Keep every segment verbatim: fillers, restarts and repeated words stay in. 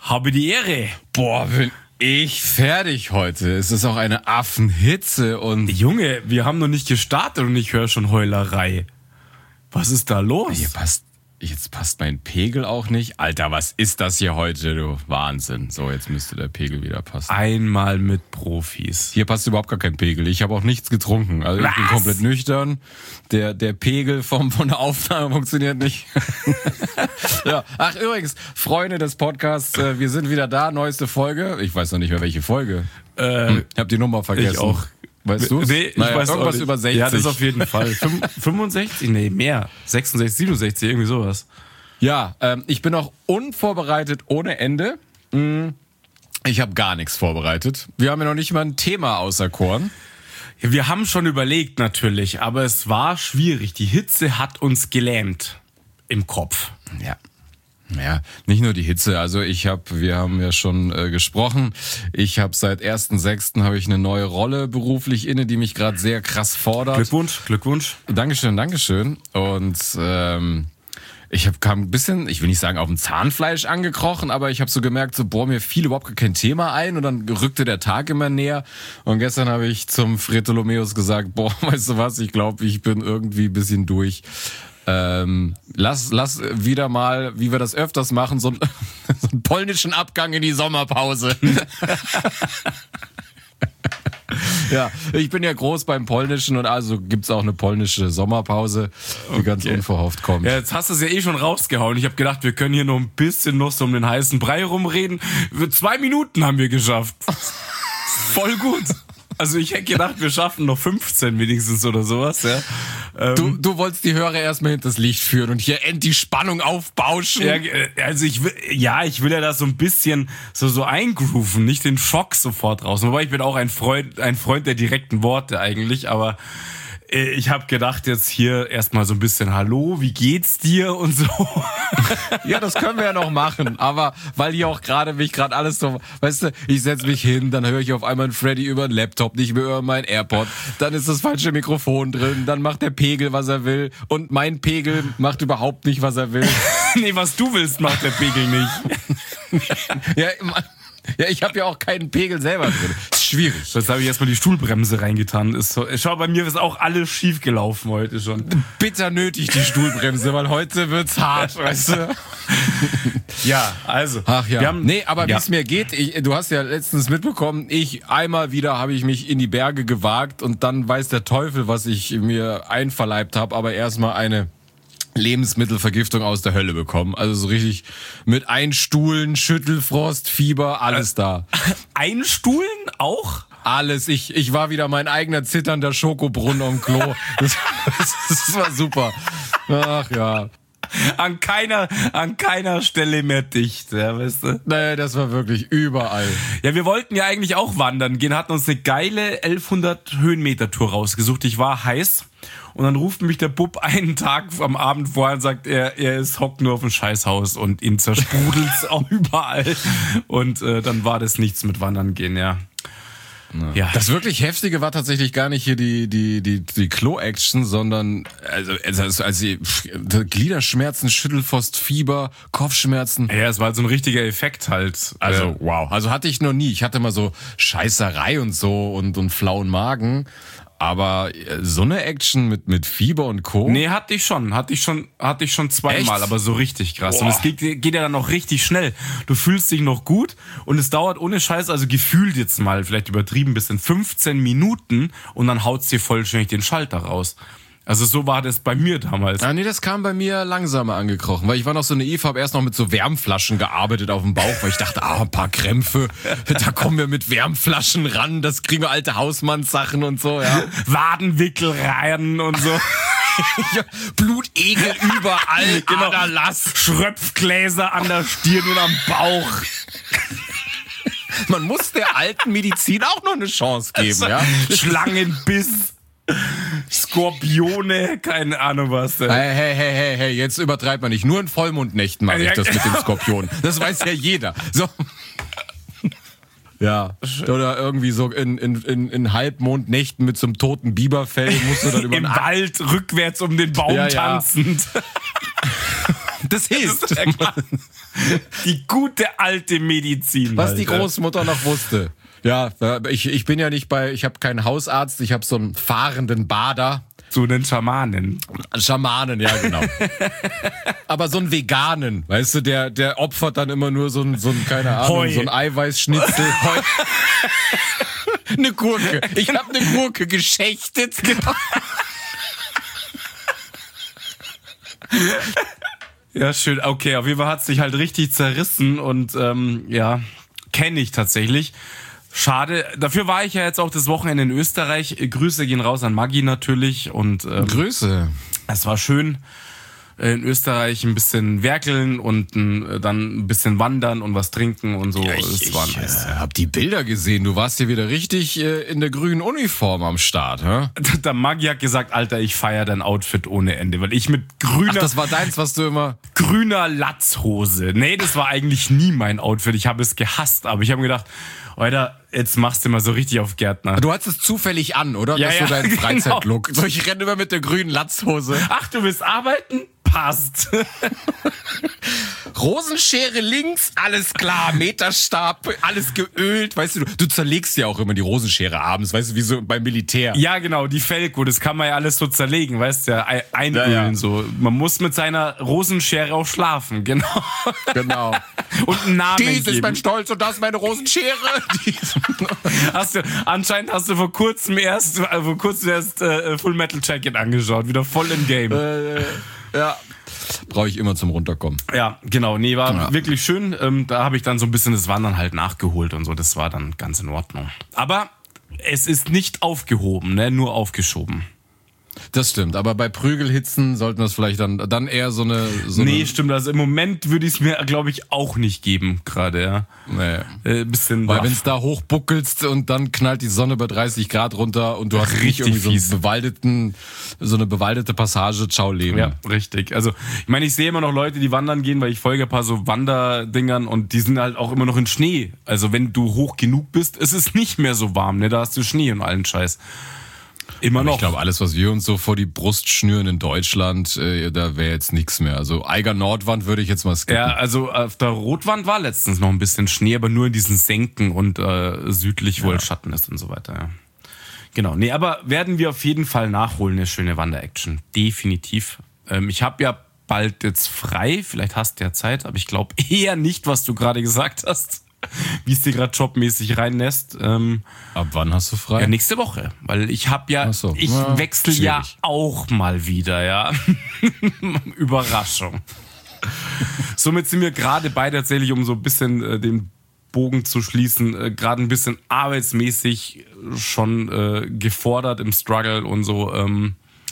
Habe die Ehre. Boah, bin ich fertig heute. Es ist auch eine Affenhitze und... Junge, wir haben noch nicht gestartet und ich höre schon Heulerei. Was ist da los? Hier passt, jetzt passt mein Pegel auch nicht. Alter, was ist das hier heute, du? Wahnsinn. So, jetzt müsste der Pegel wieder passen. Einmal mit Profis. Hier passt überhaupt gar kein Pegel. Ich habe auch nichts getrunken. Also ich bin Was? komplett nüchtern. Der, der Pegel vom, von der Aufnahme funktioniert nicht. Ja. Ach, übrigens, Freunde des Podcasts, äh, wir sind wieder da. Neueste Folge. Ich weiß noch nicht mehr, welche Folge. Äh, hm, ich habe die Nummer vergessen. Ich auch. Weißt du? Nee, ich naja, weiß irgendwas auch nicht. über sechzig. Ja, das auf jeden Fall. fünfundsechzig? Nee, mehr. sechsundsechzig, siebenundsechzig, irgendwie sowas. Ja, ähm, ich bin auch unvorbereitet ohne Ende. Ich habe gar nichts vorbereitet. Wir haben ja noch nicht mal ein Thema auserkoren. Wir haben schon überlegt natürlich, aber es war schwierig. Die Hitze hat uns gelähmt im Kopf. Ja. Ja, nicht nur die Hitze. Also ich habe, wir haben ja schon äh, gesprochen. Ich habe seit ersten sechsten habe ich eine neue Rolle beruflich inne, die mich gerade sehr krass fordert. Glückwunsch, Glückwunsch. Dankeschön, Dankeschön. Und ähm, ich habe kam ein bisschen, ich will nicht sagen auf dem Zahnfleisch angekrochen, aber ich habe so gemerkt, so boah, mir fiel überhaupt kein Thema ein und dann rückte der Tag immer näher. Und gestern habe ich zum Fritolomeus gesagt, boah, weißt du was, ich glaube, ich bin irgendwie ein bisschen durch. Ähm, lass, lass wieder mal, wie wir das öfters machen, so, so einen polnischen Abgang in die Sommerpause. Ja, ich bin ja groß beim Polnischen und also gibt's auch eine polnische Sommerpause, die okay. ganz unverhofft kommt. Ja, jetzt hast du es ja eh schon rausgehauen. Ich habe gedacht, wir können hier noch ein bisschen noch so um den heißen Brei rumreden. Zwei Minuten haben wir geschafft. Voll gut. Also ich hätte gedacht, wir schaffen noch fünfzehn wenigstens oder sowas. Ja. Ähm, du, du wolltest die Hörer erstmal hinters Licht führen und hier endlich Spannung aufbauschen. Ja, also ich will, ja, ich will ja da so ein bisschen so so eingrooven, nicht den Schock sofort raus. Wobei ich bin auch ein Freund, ein Freund der direkten Worte eigentlich, aber ich habe gedacht jetzt hier erstmal so ein bisschen Hallo, wie geht's dir und so. Ja, das können wir ja noch machen, aber weil hier auch gerade mich gerade alles so, weißt du, ich setz mich hin, dann höre ich auf einmal einen Freddy über den Laptop, nicht mehr über mein AirPod, dann ist das falsche Mikrofon drin, dann macht der Pegel, was er will und mein Pegel macht überhaupt nicht, was er will. Nee, was du willst, macht der Pegel nicht. Ja, ja, ich habe ja auch keinen Pegel selber drin. Ist schwierig. Jetzt habe ich erstmal die Stuhlbremse reingetan. Ist so, schau, bei mir ist auch alles schief gelaufen heute schon. Bitter nötig die Stuhlbremse, weil heute wird's hart, weißt du? Ja, also. Ach ja. Wir haben, nee, aber wie ja. es mir geht, ich, du hast ja letztens mitbekommen, ich einmal wieder habe ich mich in die Berge gewagt und dann weiß der Teufel, was ich mir einverleibt habe, aber erstmal eine Lebensmittelvergiftung aus der Hölle bekommen. Also so richtig mit Einstuhlen, Schüttelfrost, Fieber, alles da. Einstuhlen auch? Alles. Ich, ich war wieder mein eigener zitternder Schokobrunnen am Klo. Das, das, das war super. Ach ja. An keiner, an keiner Stelle mehr dicht, ja, weißt du? Naja, das war wirklich überall. Ja, wir wollten ja eigentlich auch wandern gehen, hatten uns eine geile elfhundert Höhenmeter Tour rausgesucht. Ich war heiß. Und dann ruft mich der Bub einen Tag am Abend vorher und sagt, er, er ist hockt nur auf dem Scheißhaus und ihn zerspudelt's auch überall. Und äh, dann war das nichts mit Wandern gehen, ja. Ja. Ja. Das wirklich Heftige war tatsächlich gar nicht hier die die die die Klo-Action, sondern also also, also Gliederschmerzen, Schüttelfrost, Fieber, Kopfschmerzen. Ja, es war so ein richtiger Effekt halt. Also äh, wow. Also hatte ich noch nie. Ich hatte mal so Scheißerei und so und und flauen Magen. Aber so eine Action mit mit Fieber und Co. Nee, hatte ich schon, hatte ich schon, hatte ich schon zweimal, Echt? aber so richtig krass. Boah. Und es geht, geht ja dann noch richtig schnell. Du fühlst dich noch gut und es dauert ohne Scheiß, also gefühlt jetzt mal, vielleicht übertrieben bisschen, fünfzehn Minuten und dann haut's dir vollständig den Schalter raus. Also so war das bei mir damals. Ah, nee, das kam bei mir langsamer angekrochen, weil ich war noch so naiv, habe erst noch mit so Wärmflaschen gearbeitet auf dem Bauch, weil ich dachte, ah, ein paar Krämpfe, da kommen wir mit Wärmflaschen ran, das kriegen wir alte Hausmannssachen und so, ja. Wadenwickel rein und so. Ja, Blutegel überall, Genau. Aderlass. Schröpfgläser an der Stirn und am Bauch. Man muss der alten Medizin auch noch eine Chance geben, ja. Schlangenbiss. Skorpione, keine Ahnung was. Hey, hey, hey, hey, hey, jetzt übertreibt man nicht. Nur in Vollmondnächten mache ich das mit dem Skorpion. Das weiß ja jeder. So. Ja. Oder irgendwie so in, in, in, in Halbmondnächten mit so einem toten Biberfell musst du dann über Im Wald rückwärts um den Baum Ja, ja. tanzend. Das hilft. Ja, klar. Die gute alte Medizin. Was Alter. die Großmutter noch wusste. Ja, ich, ich bin ja nicht bei, ich habe keinen Hausarzt, ich habe so einen fahrenden Bader. So einen Schamanen. Schamanen, ja, genau. Aber so einen Veganen, weißt du, der, der opfert dann immer nur so ein, so ein keine Ahnung, Heu. so ein Eiweißschnitzel. Heu. Eine Gurke. Ich habe eine Gurke geschächtet. Genau. Ja, schön. Okay, auf jeden Fall hat es sich halt richtig zerrissen und ähm, ja, kenne ich tatsächlich. Schade. Dafür war ich ja jetzt auch das Wochenende in Österreich. Grüße gehen raus an Maggi natürlich und ähm, Grüße. es war schön. In Österreich ein bisschen werkeln und äh, dann ein bisschen wandern und was trinken und so. Ja, ich es war ich nice. äh, hab die Bilder gesehen. Du warst hier wieder richtig äh, in der grünen Uniform am Start, hä? Der Maggi hat gesagt, Alter, ich feiere dein Outfit ohne Ende, weil ich mit grüner, Ach, das war deins, was du immer... grüner Latzhose. Nee, das war eigentlich nie mein Outfit. Ich habe es gehasst, aber ich habe mir gedacht, Alter, jetzt machst du mal so richtig auf Gärtner. Du hattest es zufällig an, oder? Ja, das ist so ja, dein genau. Freizeitlook. So, ich renne immer mit der grünen Latzhose. Ach, du willst arbeiten? Passt. Rosenschere links, alles klar, Meterstab, alles geölt, weißt du, du zerlegst ja auch immer die Rosenschere abends, weißt du, wie so beim Militär. Ja, genau, die Felko, das kann man ja alles so zerlegen, weißt du, ja, ein- einölen Ja, ja. so. Man muss mit seiner Rosenschere auch schlafen, genau. Genau. Und einen Namen Dies ist geben. mein Stolz und das ist meine Rosenschere. Dies. Hast du, anscheinend hast du vor kurzem erst, äh, vor kurzem erst äh, Full Metal Jacket angeschaut, wieder voll im Game. äh, ja. Brauche ich immer zum Runterkommen. Ja, genau, nee, war Ja. wirklich schön. Ähm, da habe ich dann so ein bisschen das Wandern halt nachgeholt und so, das war dann ganz in Ordnung. Aber es ist nicht aufgehoben, ne, nur aufgeschoben. Das stimmt, aber bei Prügelhitzen sollten wir es vielleicht dann, dann eher so eine... So Nee, eine, stimmt, also im Moment würde ich es mir, glaube ich, auch nicht geben, gerade, ja. nee. Äh, bisschen Weil rough. wenn es da hochbuckelst und dann knallt die Sonne bei dreißig Grad runter und du hast Richtig nicht irgendwie so, fies. einen bewaldeten, so eine bewaldete Passage, ciao Leben. Ja, richtig. Also, ich meine, ich sehe immer noch Leute, die wandern gehen, weil ich folge ein paar so Wanderdingern und die sind halt auch immer noch in Schnee. Also, wenn du hoch genug bist, ist es nicht mehr so warm, ne? Da hast du Schnee und allen Scheiß. Immer Aber noch. ich glaube, alles, was wir uns so vor die Brust schnüren in Deutschland, äh, da wäre jetzt nichts mehr. Also Eiger Nordwand würde ich jetzt mal skippen. Ja, also auf der Rotwand war letztens noch ein bisschen Schnee, aber nur in diesen Senken und äh, südlich, wo Ja. es Schatten ist und so weiter. Ja. Genau, nee, aber werden wir auf jeden Fall nachholen, eine schöne Wander-Action. Definitiv. Ähm, ich habe ja bald jetzt frei, vielleicht hast du ja Zeit, aber ich glaube eher nicht, was du gerade gesagt hast, wie es dir gerade jobmäßig reinnässt. Ähm, Ab wann hast du frei? ja, nächste Woche, weil ich habe ja, Ach so. ich Ja, wechsle ja schwierig. auch mal wieder, ja. Überraschung. Somit sind wir gerade beide tatsächlich, um so ein bisschen äh, den Bogen zu schließen, äh, gerade ein bisschen arbeitsmäßig schon äh, gefordert im Struggle und so. Ähm,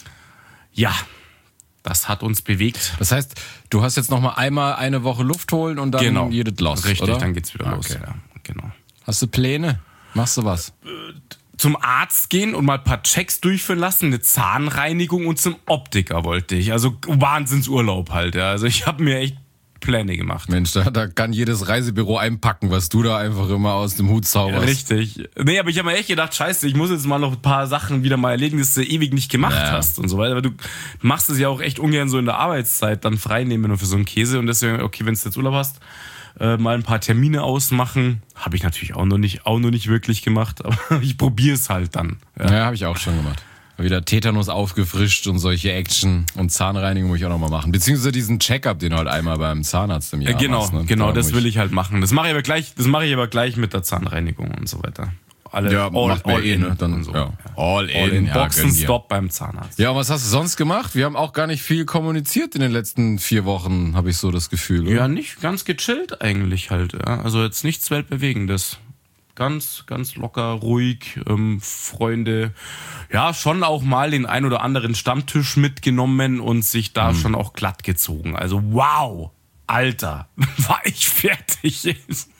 ja, das hat uns bewegt. Das heißt, du hast jetzt noch mal einmal eine Woche Luft holen und dann Genau. jedes los, Richtig, oder? dann geht's wieder Ah, los. okay. Ja, genau. Hast du Pläne? Machst du was? Zum Arzt gehen und mal ein paar Checks durchführen lassen, eine Zahnreinigung und zum Optiker wollte ich. Also Wahnsinnsurlaub halt, ja. Also ich habe mir echt Pläne gemacht. Mensch, da, da kann jedes Reisebüro einpacken, was du da einfach immer aus dem Hut zauberst. Richtig. Nee, aber ich habe mir echt gedacht, scheiße, ich muss jetzt mal noch ein paar Sachen wieder mal erledigen, die du ewig nicht gemacht Ja. hast und so weiter. Weil du machst es ja auch echt ungern so in der Arbeitszeit dann freinehmen nur für so einen Käse. Und deswegen, okay, wenn du jetzt Urlaub hast, äh, mal ein paar Termine ausmachen. Habe ich natürlich auch noch nicht, auch noch nicht wirklich gemacht, aber ich probiere es halt dann. Ja, ja habe ich auch schon gemacht. Wieder Tetanus aufgefrischt und solche Action und Zahnreinigung muss ich auch noch mal machen. Beziehungsweise diesen Check-up, den du halt einmal beim Zahnarzt im Jahr Äh, genau, machst. Ne? genau, Da das muss will ich halt machen. Das mache ich aber gleich, das mache ich aber gleich mit der Zahnreinigung und so weiter. Alle Ja, macht man eh, ne? Dann, und so. ja. All in, All in. ja, gönn dir. Boxenstopp beim Zahnarzt. Ja, und was hast du sonst gemacht? Wir haben auch gar nicht viel kommuniziert in den letzten vier Wochen, habe ich so das Gefühl. Oder? Ja, nicht ganz gechillt eigentlich halt. Ja. Also jetzt nichts Weltbewegendes. Ganz, ganz locker, ruhig, ähm, Freunde. Ja, schon auch mal den ein oder anderen Stammtisch mitgenommen und sich da Mhm. schon auch glatt gezogen. Also wow, Alter, war ich fertig.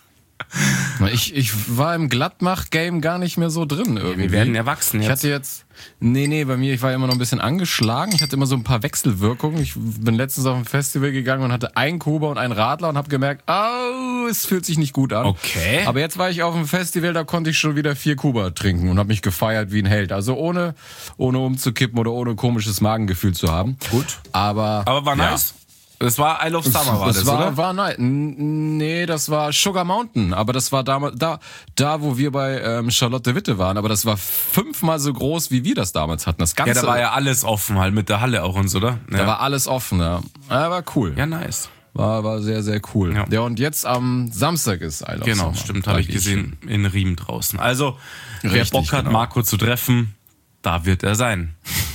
Ich, ich war im Glattmach-Game gar nicht mehr so drin irgendwie. Wir werden erwachsen Ich jetzt. hatte jetzt, nee, nee, bei mir, ich war immer noch ein bisschen angeschlagen. Ich hatte immer so ein paar Wechselwirkungen. Ich bin letztens auf ein Festival gegangen und hatte einen Kuba und einen Radler und habe gemerkt, oh, es fühlt sich nicht gut an. Okay. Aber jetzt war ich auf einem Festival, da konnte ich schon wieder vier Kuba trinken und habe mich gefeiert wie ein Held. Also ohne, ohne umzukippen oder ohne komisches Magengefühl zu haben. Gut. Aber, Aber war ja. nice. Das war Isle of Summer, war das, das war, oder? War, nein, nee, das war Sugar Mountain, aber das war damals, da, da, wo wir bei ähm, Charlotte Witte waren, aber das war fünfmal so groß, wie wir das damals hatten. Das Ganze, Ja, da war ja alles offen halt, mit der Halle auch und so, oder? Ja. Da war alles offen, ja. Ja, war cool. Ja, nice. War, war sehr, sehr cool. Ja, ja und jetzt am Samstag ist Isle of Genau, Summer. stimmt, habe ich gesehen, in Riem draußen. Also, wer Richtig, Bock hat, genau. Marco zu treffen, da wird er sein.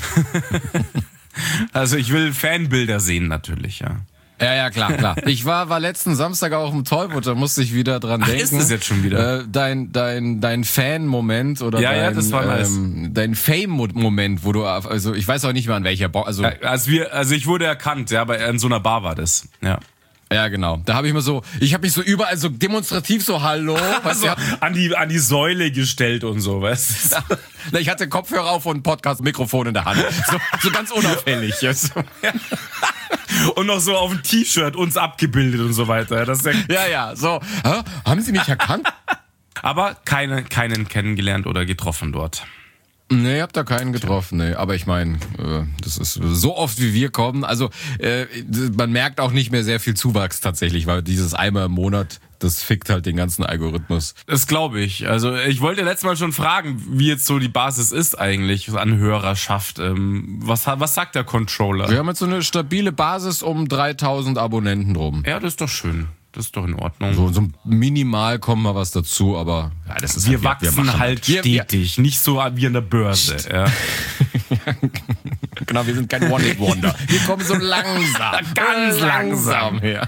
Also ich will Fanbilder sehen natürlich, ja. Ja, ja, klar, klar. Ich war, war letzten Samstag auch im Tollwood, da musste ich wieder dran Ach, denken. ist das jetzt schon wieder? Äh, dein, dein, dein Fan-Moment oder Ja, dein, ja, das war nice. ähm, dein Fame-Moment, wo du, also ich weiß auch nicht mehr an welcher, Bo also Also, wir, also ich wurde erkannt, ja, bei in so einer Bar war das, ja. ja, genau. Da habe ich mir so, ich habe mich so überall so demonstrativ so Hallo, weißt Also du, an die, an die Säule gestellt und so, weißt du? Na, ich hatte Kopfhörer auf und Podcast-Mikrofon in der Hand. So, so ganz unauffällig. Und noch so auf dem T-Shirt uns abgebildet und so weiter. Das ist ja, Ja, ja, so. Hä? Haben Sie mich erkannt? aber keine, keinen kennengelernt oder getroffen dort. Nee, ich hab da keinen getroffen, nee. Aber ich meine, äh, das ist so oft wie wir kommen. Also äh, man merkt auch nicht mehr sehr viel Zuwachs tatsächlich, weil dieses einmal im Monat, das fickt halt den ganzen Algorithmus. Das glaube ich. Also ich wollte letztes Mal schon fragen, wie jetzt so die Basis ist eigentlich an Hörerschaft. Ähm, was, was sagt der Controller? Wir haben jetzt so eine stabile Basis um dreitausend Abonnenten drum. Ja, das ist doch schön. Das ist doch in Ordnung. So, so minimal kommen mal was dazu, aber ja, das ist wir halt, wachsen machen halt wir, stetig, nicht so wie an der Börse. Ja. Genau, wir sind kein One-Hit-Wonder. Wir kommen so langsam. Ganz langsam her.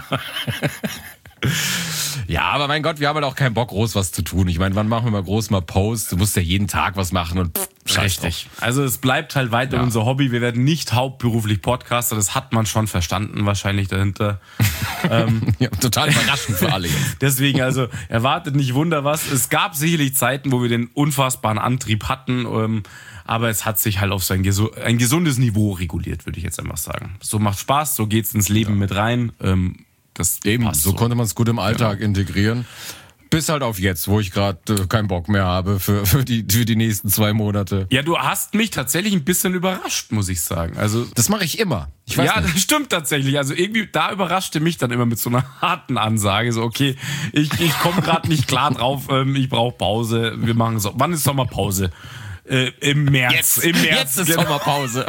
Ja, aber mein Gott, wir haben halt auch keinen Bock, groß was zu tun. Ich meine, wann machen wir mal groß mal Posts? Du musst ja jeden Tag was machen und pff, scheiß drauf. Richtig. Also es bleibt halt weiter Ja. unser Hobby. Wir werden nicht hauptberuflich Podcaster. Das hat man schon verstanden wahrscheinlich dahinter. Ja, total überraschend für alle jetzt. Deswegen also erwartet nicht Wunder was. Es gab sicherlich Zeiten, wo wir den unfassbaren Antrieb hatten. Ähm, aber es hat sich halt auf so ein, gesu- ein gesundes Niveau reguliert, würde ich jetzt einfach sagen. So macht Spaß, so geht's ins Leben mit rein. Ähm, das Eben, passt so, konnte man es gut im Alltag integrieren. Bis halt auf jetzt, wo ich gerade äh, keinen Bock mehr habe für, für, die, für die nächsten zwei Monate. Ja, du hast mich tatsächlich ein bisschen überrascht, muss ich sagen. Also Das mache ich immer. Ich weiß ja, nicht. das stimmt tatsächlich. Also irgendwie, da überraschte mich dann immer mit so einer harten Ansage. So, okay, ich, ich komme gerade nicht klar drauf, ähm, ich brauche Pause. Wir machen so. Wann ist Sommerpause? Äh, Im März. Jetzt, Im März. jetzt ist genau. Sommerpause.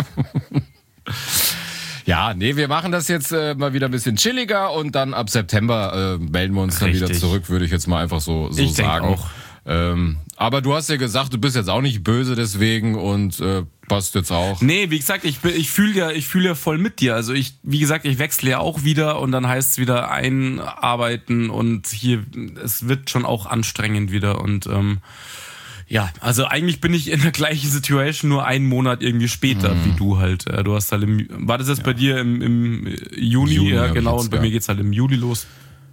Ja, nee, wir machen das jetzt äh, mal wieder ein bisschen chilliger und dann ab September äh, melden wir uns dann Richtig. wieder zurück, würde ich jetzt mal einfach so, so Ich denk sagen. auch. Ähm, aber du hast ja gesagt, du bist jetzt auch nicht böse deswegen und äh, passt jetzt auch. Nee, wie gesagt, ich, bin- ich fühle ja, ich fühle ja voll mit dir. Also ich, wie gesagt, ich wechsle ja auch wieder und dann heißt es wieder einarbeiten und hier, es wird schon auch anstrengend wieder und ähm, ja, also eigentlich bin ich in der gleichen Situation, nur einen Monat irgendwie später, wie du halt. Äh, Du hast halt im, war das jetzt bei dir im, im Juni? Juni Ja, hab ich genau, jetzt, und bei ja. mir geht's halt im Juli los.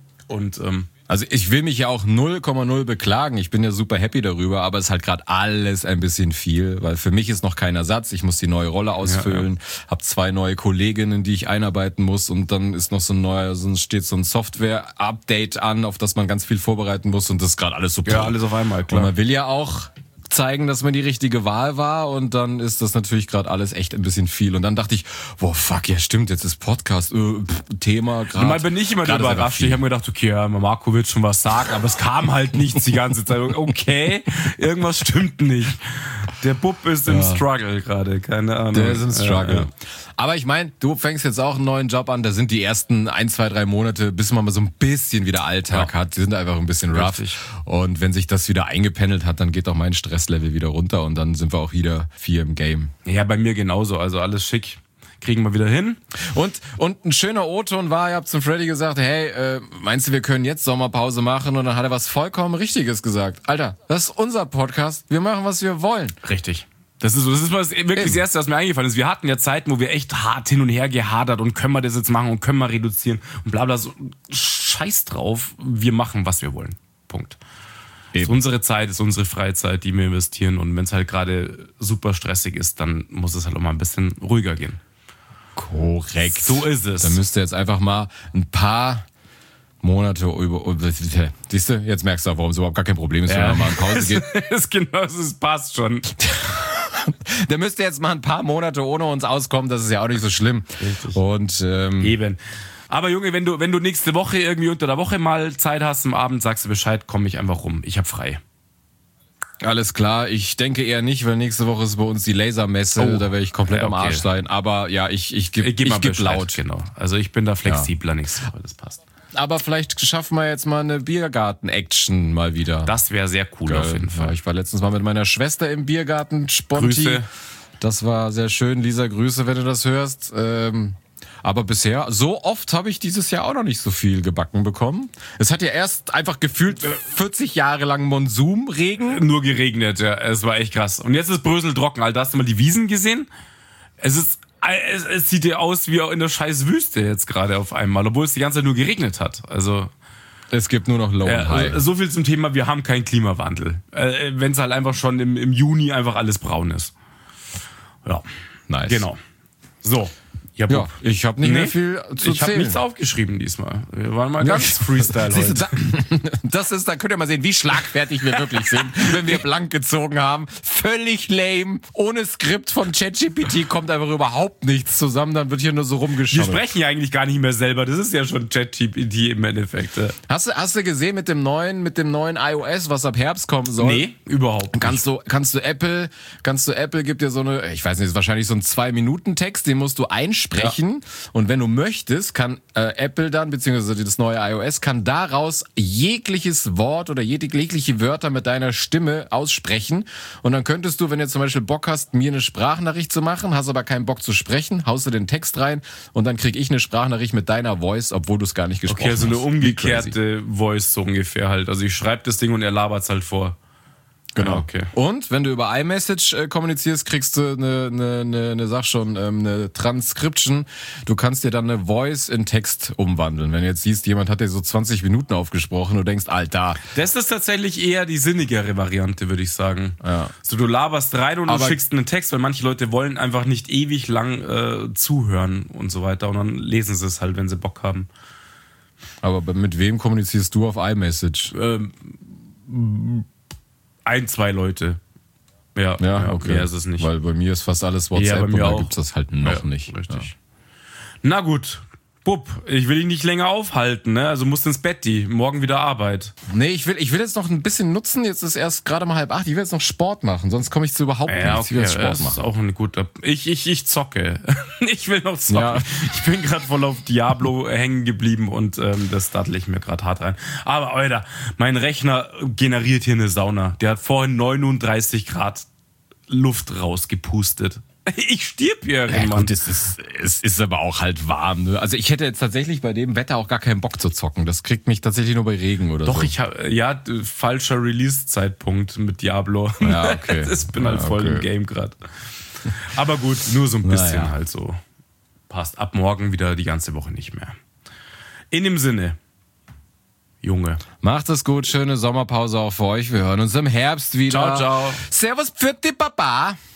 Und ähm, Also ich will mich ja auch null Komma null beklagen. Ich bin ja super happy darüber, aber es ist halt gerade alles ein bisschen viel, weil für mich ist noch kein Ersatz. Ich muss die neue Rolle ausfüllen, habe zwei neue Kolleginnen, die ich einarbeiten muss und dann ist noch so ein neuer, so steht so ein Software-Update an, auf das man ganz viel vorbereiten muss und das ist gerade alles so ja, alles auf einmal, Und klar. man will ja auch zeigen, dass man die richtige Wahl war und dann ist das natürlich gerade alles echt ein bisschen viel. Und dann dachte ich, boah, fuck, ja stimmt, jetzt ist Podcast, äh, pff, Thema gerade. Mal bin ich immer Gerade ist einfach überrascht. viel. Ich habe mir gedacht, okay, ja, Marco wird schon was sagen, aber es kam halt nichts die ganze Zeit. Okay, irgendwas stimmt nicht. Der Bub ist im Struggle gerade, keine Ahnung. Der ist im Struggle. Ja, ja. Aber ich meine, du fängst jetzt auch einen neuen Job an, da sind die ersten ein, zwei, drei Monate, bis man mal so ein bisschen wieder Alltag Ja. hat, die sind einfach ein bisschen rough. Richtig. Und wenn sich das wieder eingependelt hat, dann geht auch mein Stresslevel wieder runter und dann sind wir auch wieder vier im Game. Ja, bei mir genauso. Also alles schick. Kriegen wir wieder hin. Und, und ein schöner O-Ton war, ihr habt zum Freddy gesagt, hey, äh, meinst du, wir können jetzt Sommerpause machen? Und dann hat er was vollkommen Richtiges gesagt. Alter, das ist unser Podcast, wir machen, was wir wollen. Richtig. Das ist so, das ist was, wirklich Eben. das Erste, was mir eingefallen ist. Wir hatten ja Zeiten, wo wir echt hart hin und her gehadert und können wir das jetzt machen und können wir reduzieren und bla bla. So, scheiß drauf, wir machen, was wir wollen. Punkt. Eben. Ist unsere Zeit, ist unsere Freizeit, die wir investieren und wenn es halt gerade super stressig ist, dann muss es halt auch mal ein bisschen ruhiger gehen. Korrekt. So ist es. Dann müsst ihr jetzt einfach mal ein paar Monate über... Siehst du, jetzt merkst du auch, warum es überhaupt gar kein Problem ist, wenn man mal in Pause geht. ist genau, es passt schon. Da müsst ihr jetzt mal ein paar Monate ohne uns auskommen, das ist ja auch nicht so schlimm. Und ähm, Eben. Aber Junge, wenn du, wenn du nächste Woche irgendwie unter der Woche mal Zeit hast, am Abend sagst du Bescheid, komm ich einfach rum. Ich hab frei. Alles klar, ich denke eher nicht, weil nächste Woche ist bei uns die Lasermesse, Oh. da werde ich komplett Ja, am okay. Arsch sein. Aber ja, ich, ich gebe Ich geb mal ich geb Bescheid, laut. Genau. Also ich bin da flexibler nächste Woche, das passt. Aber vielleicht schaffen wir jetzt mal eine Biergarten-Action mal wieder. Das wäre sehr cool auf jeden Ja, Fall. ich war letztens mal mit meiner Schwester im Biergarten, Sponti. Grüße. Das war sehr schön. Lisa, Grüße, wenn du das hörst. Ähm, aber bisher, so oft habe ich dieses Jahr auch noch nicht so viel gebacken bekommen. Es hat ja erst einfach gefühlt vierzig Jahre lang Monsumregen. Nur geregnet, ja. Es war echt krass. Und jetzt ist Brösel trocken, Alter. Hast du mal die Wiesen gesehen? Es ist, es, es sieht ja aus wie in der scheiß Wüste jetzt gerade auf einmal, obwohl es die ganze Zeit nur geregnet hat. Also, Es gibt nur noch Low ja, und High. so viel zum Thema, wir haben keinen Klimawandel. Äh, Wenn es halt einfach schon im, im Juni einfach alles braun ist. Ja, Nice. genau. So. Ja, Ja, ich habe nicht Nee, mehr viel zu ich habe zählen. nichts aufgeschrieben diesmal. Wir waren mal ganz Freestyle Siehst heute. du, da, das ist, da könnt ihr mal sehen, wie schlagfertig wir wirklich sind, wenn wir blank gezogen haben. Völlig lame, ohne Skript von ChatGPT kommt einfach überhaupt nichts zusammen, dann wird hier nur so Wir rumgeschaut. sprechen ja eigentlich gar nicht mehr selber. Das ist ja schon ChatGPT im Endeffekt. äh. Hast du, hast du gesehen mit dem neuen, mit dem neuen iOS, was ab Herbst kommen soll? Nee, überhaupt nicht. Kannst du, kannst du Apple, kannst du Apple gibt dir so eine, ich weiß nicht, ist wahrscheinlich so ein zwei-Minuten-Text, den musst du einsprechen. Und wenn du möchtest, kann äh, Apple dann, beziehungsweise das neue iOS, kann daraus jegliches Wort oder jegliche Wörter mit deiner Stimme aussprechen. Und dann könntest du, wenn du zum Beispiel Bock hast, mir eine Sprachnachricht zu machen, hast aber keinen Bock zu sprechen, haust du den Text rein und dann krieg ich eine Sprachnachricht mit deiner Voice, obwohl du es gar nicht gesprochen Okay, also hast. eine Wie crazy. umgekehrte Voice so ungefähr halt. Also ich schreibe das Ding und er labert's halt vor. Genau. Ja, okay. Und wenn du über iMessage äh, kommunizierst, kriegst du eine, eine, eine, eine sag schon, ähm, eine Transcription. Du kannst dir dann eine Voice in Text umwandeln. Wenn du jetzt siehst, jemand hat dir so zwanzig Minuten aufgesprochen, du denkst, Alter. Das ist tatsächlich eher die sinnigere Variante, würde ich sagen. Ja. So, du laberst rein und du Aber- schickst einen Text, weil manche Leute wollen einfach nicht ewig lang äh, zuhören und so weiter. Und dann lesen sie es halt, wenn sie Bock haben. Aber mit wem kommunizierst du auf iMessage? Ähm, ein, zwei Leute. Ja, Ja, okay. Mehr ist es nicht. Weil bei mir ist fast alles WhatsApp Ja, bei mir und da auch. gibt's das halt noch Ja, nicht. Richtig. Na gut. Bub, ich will dich nicht länger aufhalten, ne? Also musst ins Bett, die. Morgen wieder Arbeit. Nee, ich will, ich will jetzt noch ein bisschen nutzen. Jetzt ist erst gerade mal halb acht. Ich will jetzt noch Sport machen, sonst komme ich zu überhaupt Ja, nichts. Ich will okay, jetzt Sport das ist machen. auch eine gute. Ich, ich, ich zocke. Ich will noch zocken. Ja. Ich bin gerade voll auf Diablo hängen geblieben und ähm, das dattel ich mir gerade hart rein. Aber Alter, mein Rechner generiert hier eine Sauna. Der hat vorhin neununddreißig Grad Luft rausgepustet. Ich stirb hier, Ja, Mann. gut, es ist, es ist aber auch halt warm. Ne? Also ich hätte jetzt tatsächlich bei dem Wetter auch gar keinen Bock zu zocken. Das kriegt mich tatsächlich nur bei Regen oder Doch, so. ich habe ja d- falscher Release-Zeitpunkt mit Diablo. Ja, okay. Ich bin halt Ja, voll im okay. Game gerade. Aber gut, nur so ein bisschen Naja. halt so. Passt. Ab morgen wieder die ganze Woche nicht mehr. In dem Sinne, Junge. Macht es gut, schöne Sommerpause auch für euch. Wir hören uns im Herbst wieder. Ciao, ciao. Servus, pfiat die Baba.